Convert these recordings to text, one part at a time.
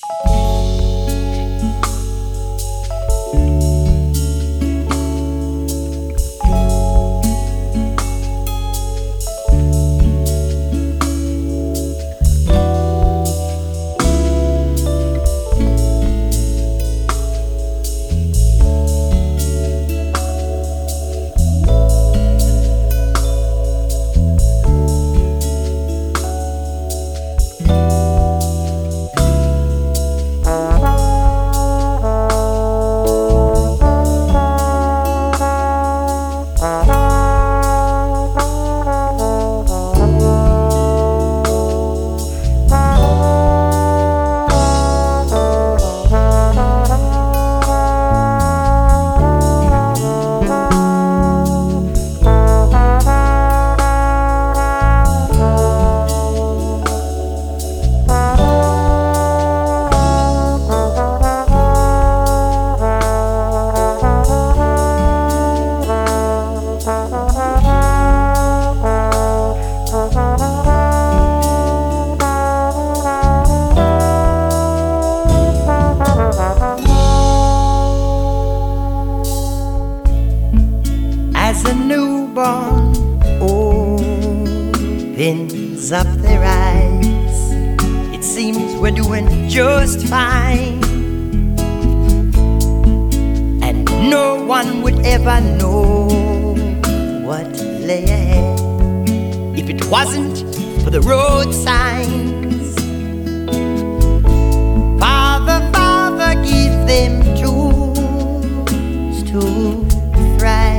opens up their eyes, it seems we're doing just fine, and no one would ever know what lay ahead if it wasn't for the road signs. Father, Father, give them tools to thrive.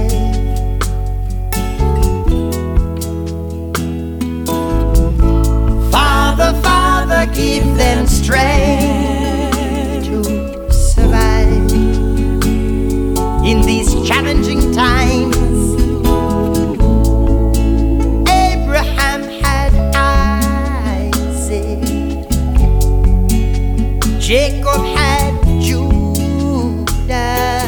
Father, Father, give them strength to survive in these challenging times. Abraham had Isaac, Jacob had Judah,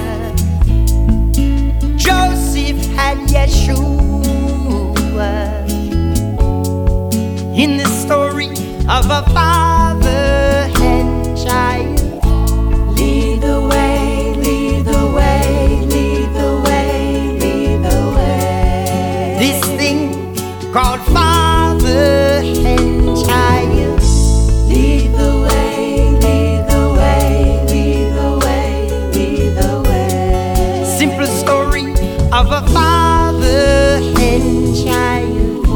Joseph had Yeshua. In the story of a father and child, lead the way, lead the way, lead the way, lead the way. This thing called father and child, lead the way, lead the way, lead the way, lead the way. simple story of a father and child.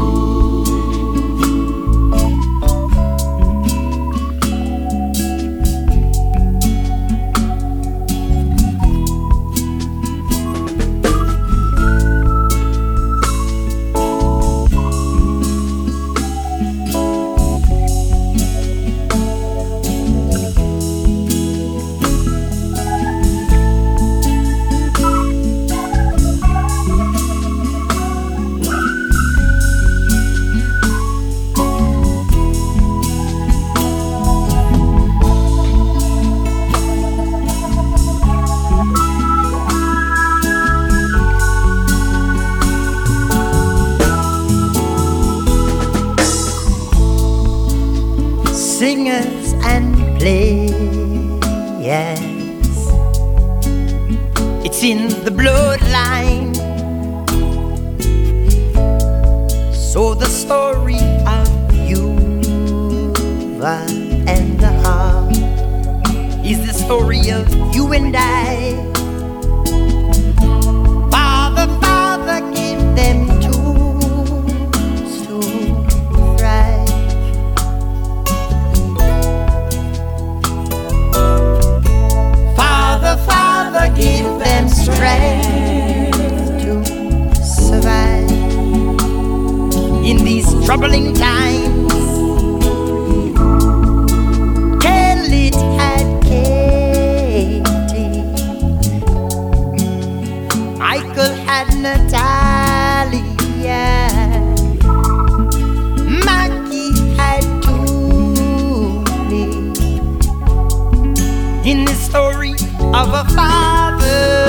Singers and players, it's in the bloodline. So the story of you and the heart is the story of you and I. Father, Father, give them tools to thrive. Father, give them strength to survive in these troubling times. Khalid had Katie, Michael had Natalia, Mackie had Toonie. In the story of a father